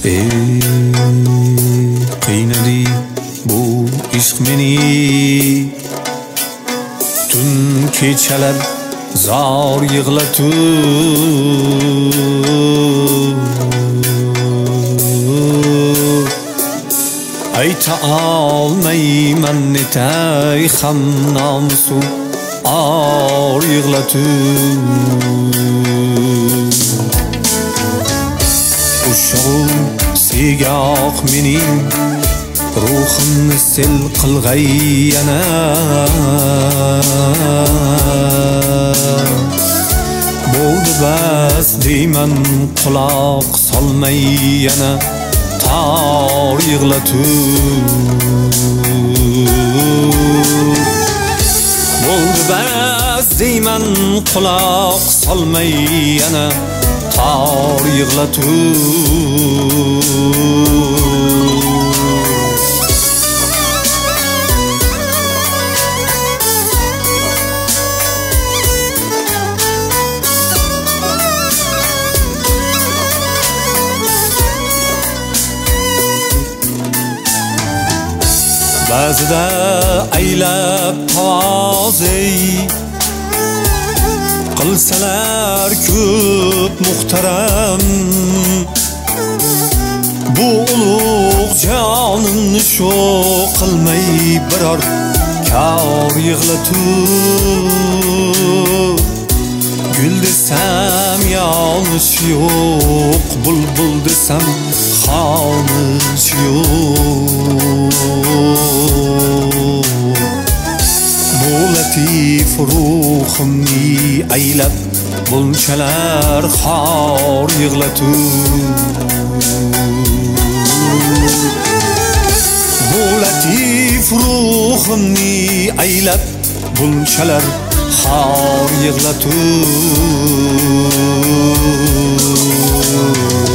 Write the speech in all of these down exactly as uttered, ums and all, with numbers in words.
Ey qiynadi bu ishq meni, tun kechalar zor yig'latib, ayta olmayman netay ham nomusu or yig'latib. Uşağım sigoh mening ruhimni sil qilg'ay yana, bo'ldi bas deyman quloq solmay yana tor yig'latib. Bo'ldi bas deyman quloq solmay yana tor yig'latib. Ba'zida aylab tavozey qilsalar ko'p muhtaram, bu ulug' jonimni shu qilmay biror kor yig'latib. Gul desam yonish yo'q, bulbul desam xonish yo'q. Bu latif ruhimni aylab bunchalar xor yig'latib. Bu latif ruhimni aylab bunchalar xor yig'latib.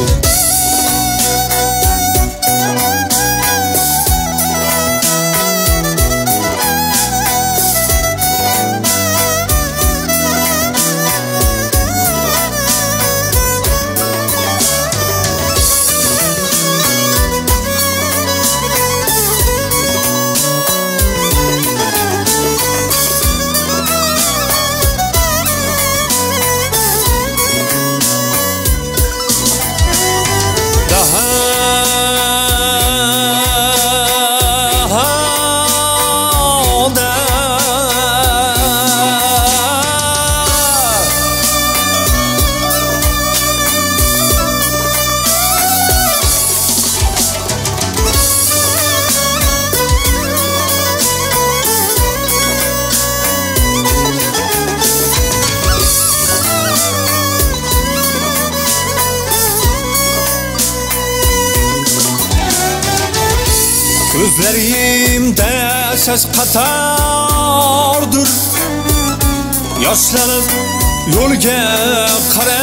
Gözlerimde ses qatordir, yoshlanib yo'lga qara.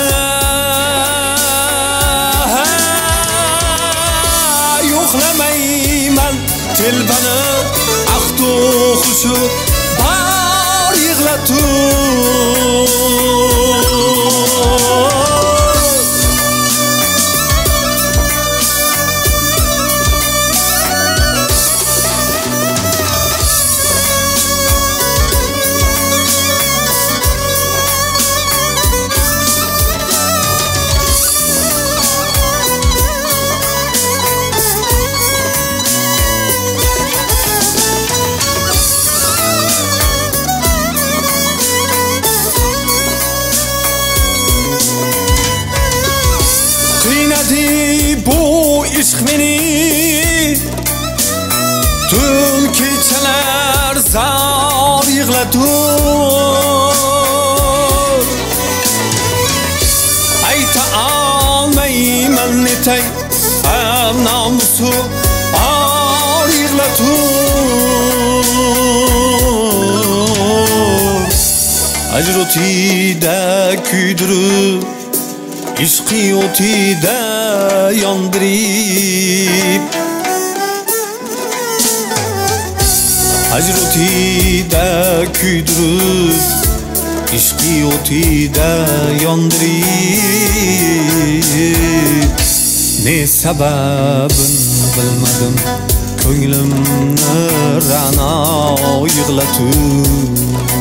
Yo'qlamayman telbani ahdu xushu bor yig'latib. Bu ishq meni, tun kechalar zor yig'latib, ayta olmayman netay ham nomusu or yig'latib. Ajr o'tida kuydirib, ishqi o'tida yondirib, ajr o'tida kuydirib, ishqi o'tida yondirib. Ne sababin bilmadim, ko'nglimni Ra'no yig'latib.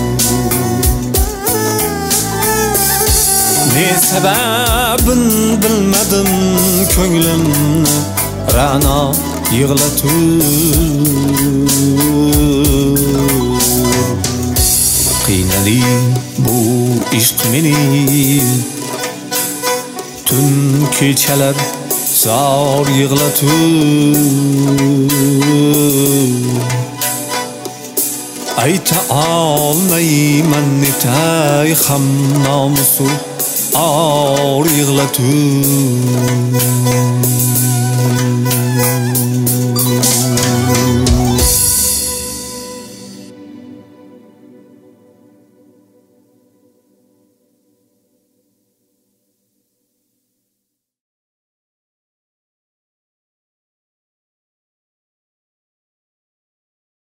Ne sababin bilmadim, ko'nglimni Ra'no yig'latib. Qiynali bu ishq meni, tun kechalar zor yig'latib. Ayta olmayman netay ham nomusu or yig'latib.